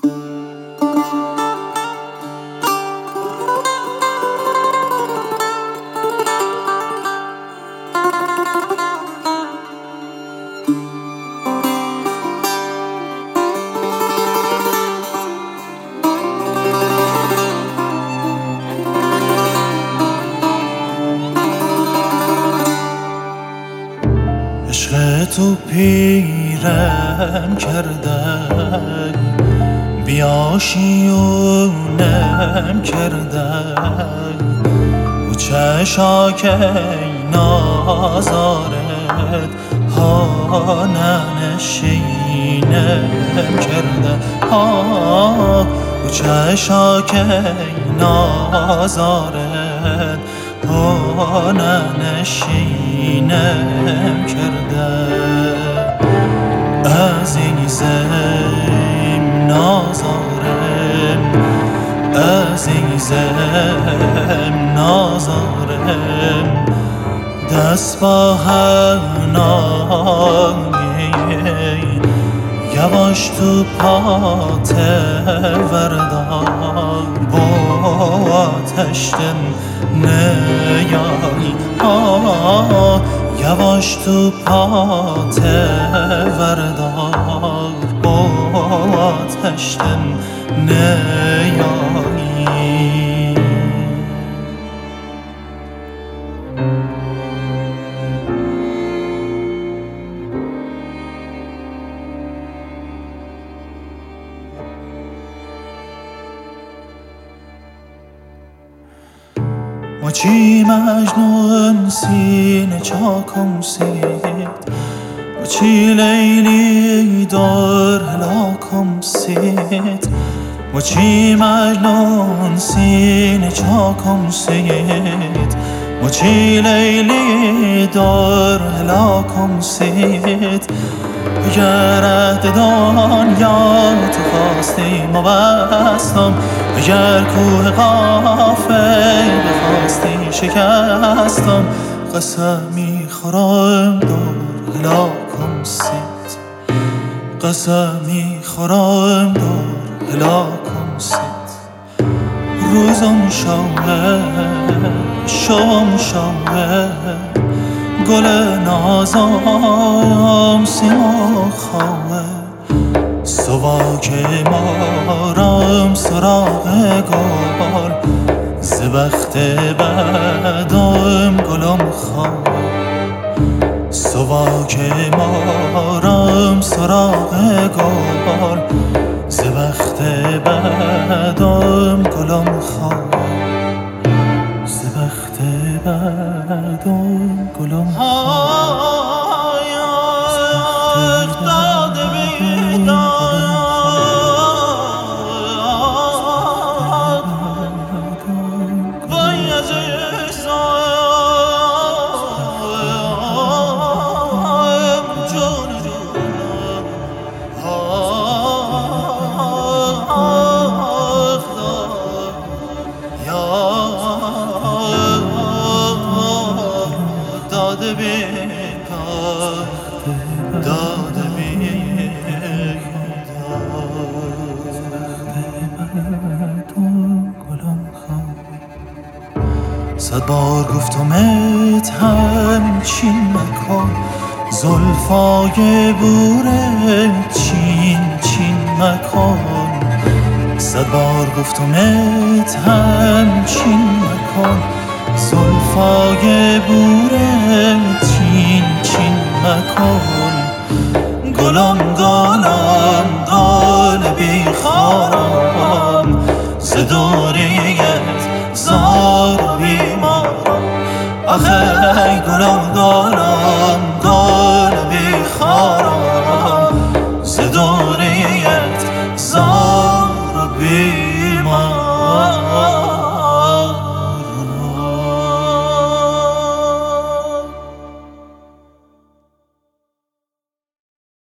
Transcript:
عشق تو پیرم کردن، بیاشیونم کردن، او چشاکی نازارت ها ننشینم کردن، او چشاکی نازارت ها ننشینم کردن. عزیزم نازارم، عزیزم نازارم، دست با هنایی یواش تو پات وردار، با آتشتم نیایی یواش تو پات وردار، با آتشتم نیایی. چی مجنون سینه چاکم سید، چی لیلی دار هلاکم سید، چی مجنون سینه چاکم سید، چی لیلی دار هلاکم سید. اگر عهد دنیا تو خواستی مبستم، اگر کوه قافل بخواستی شکستم، قسمی خورم دار هلاکم سید، قسمی خورم دار هلاکم سید. روزم شوه شوم شوه، گل نازم سیما خواه، سواک مارم سراغ گل، ز بخت بدم گلم خواه، سواک مارم سراغ گل، ز بخت بدم گلم خواه، ز بخت بدم گلم خواه. صد بار گفتمت همچین مکن، زلفای بورت چین چین مکن. صد بار گفتمت همچین مکن، زلفای بورت چین چین مکن. گلم